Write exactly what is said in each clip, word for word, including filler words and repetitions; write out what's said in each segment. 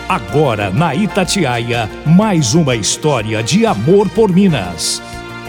Agora na Itatiaia, mais uma história de amor por Minas.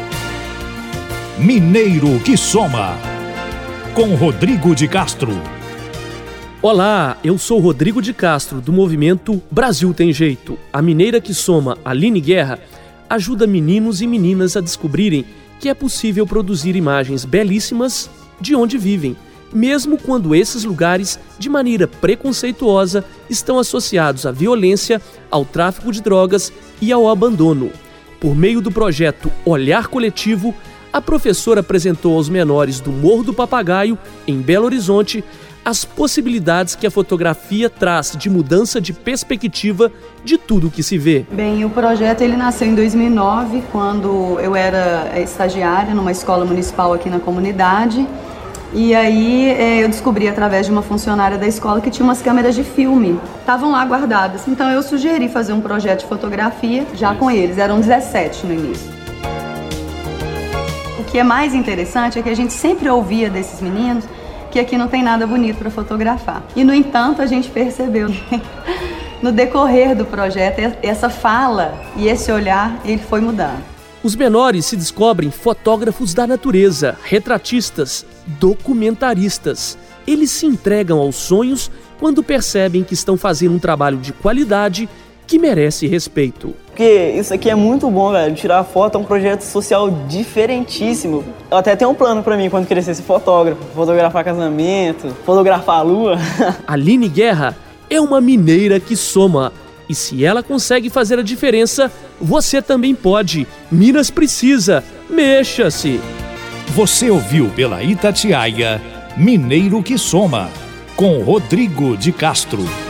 Mineiro que Soma, com Rodrigo de Castro. Olá, eu sou Rodrigo de Castro, do movimento Brasil Tem Jeito. A mineira que soma, Aline Guerra, ajuda meninos e meninas a descobrirem que é possível produzir imagens belíssimas de onde vivem, mesmo quando esses lugares, de maneira preconceituosa, estão associados à violência, ao tráfico de drogas e ao abandono. Por meio do projeto Olhar Coletivo, a professora apresentou aos menores do Morro do Papagaio, em Belo Horizonte, as possibilidades que a fotografia traz de mudança de perspectiva de tudo que se vê. Bem, o projeto ele nasceu em dois mil e nove, quando eu era estagiária numa escola municipal aqui na comunidade. E aí é, eu descobri através de uma funcionária da escola que tinha umas câmeras de filme, estavam lá guardadas. Então eu sugeri fazer um projeto de fotografia já com eles, eram dezessete no início. O que é mais interessante é que a gente sempre ouvia desses meninos que aqui não tem nada bonito para fotografar. E, no entanto, a gente percebeu no decorrer do projeto, essa fala e esse olhar, ele foi mudando. Os menores se descobrem fotógrafos da natureza, retratistas, documentaristas. Eles se entregam aos sonhos quando percebem que estão fazendo um trabalho de qualidade que merece respeito. Porque isso aqui é muito bom, velho. Tirar foto é um projeto social diferentíssimo. Eu até tenho um plano pra mim quando crescer ser fotógrafo. Fotografar casamento, fotografar a lua. Aline Guerra é uma mineira que soma. E se ela consegue fazer a diferença, você também pode. Minas precisa. Mexa-se. Você ouviu pela Itatiaia, Mineiro que Soma, com Rodrigo de Castro.